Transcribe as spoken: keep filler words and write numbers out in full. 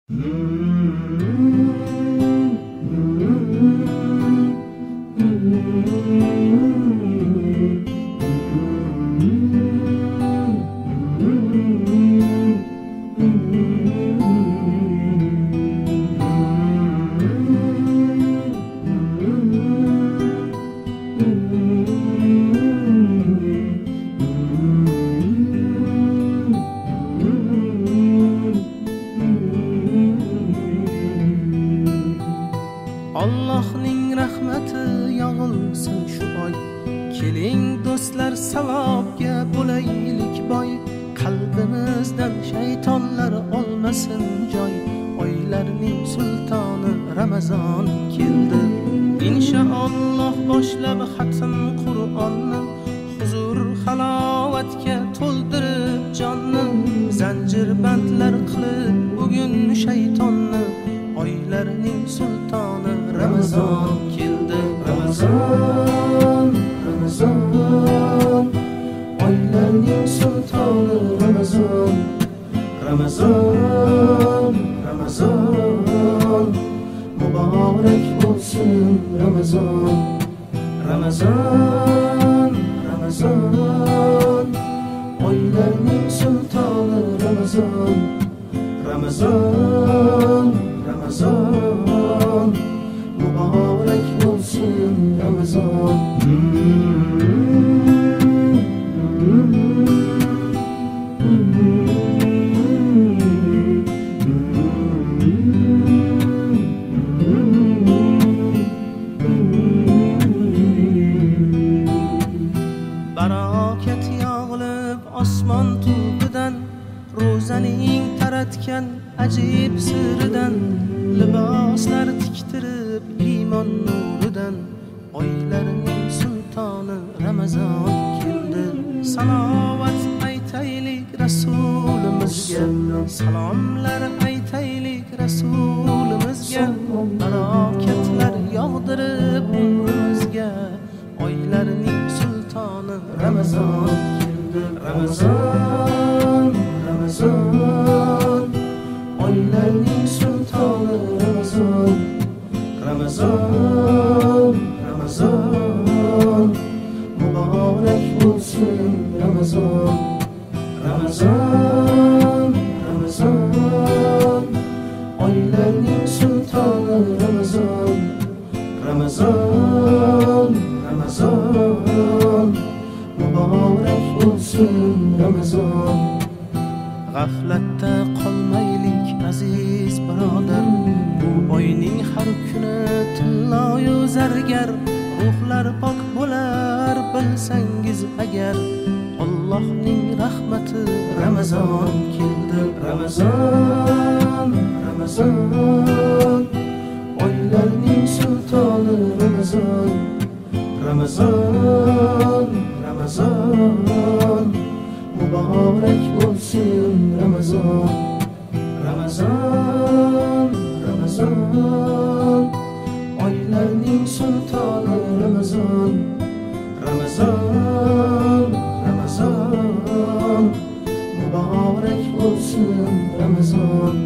Allohning rahmati yog'ilsin shu oy. Keling do'stlar, savobga bo'laylik boy. Qalbimizdan shaytonlar olmasin joy. Oylarning sultoni Ramazon keldi. Inshaalloh boshlab xatm Qur'onni, huzur halovatga to'ldirib jonni. Zanjir bandlar qilib bugun shaytonni. Oylarning sultoni Ramazon keldi. Ramazon, Ramazon, oylarning sultoni Ramazon. Ramazon, Ramazon, muborak bo'lsin Ramazon. Ramazon, Ramazon, oylarning sultoni Ramazon. Ramazon, Ramazon, muborak bo'lsin Ramazon. Barokat yog'ilib osmon tubidan, ro'zaning taratgan ajib siridan, liboslar tiktirib iymon nuridan. Oylarning sultoni Ramazon keldi. Salovat aytaylik rasulimizga, salomlar aytaylik rasulimizga. Barokatlar yog'dirib umrimizga. Oylarning sultoni Ramazon keldi. Ramazon, Ramazon, oylarning sultoni Ramazon. Ramazon, Ramazon, muborak bo'lsin Ramazon. Ramazon, Ramazon, oylarning sultoni Ramazon. Ramazon, Ramazon, muborak bo'lsin Ramazon. G'aflatda qolmaylik aziz birodar, bu oyning har kuni tilloyu zargar. Ruhlar pok bo'lar bilsangiz agar, Allohning rahmati Ramazon keldi. Ramazon, Ramazon, oylarning sultoni Ramazon. Ramazon, Ramazon, muborak bo'lsin Ramazon. Ramazon, Ramazon, oylarning sultoni Ramazon. Ramazon, Ramazon, muborak bo'lsin Ramazon.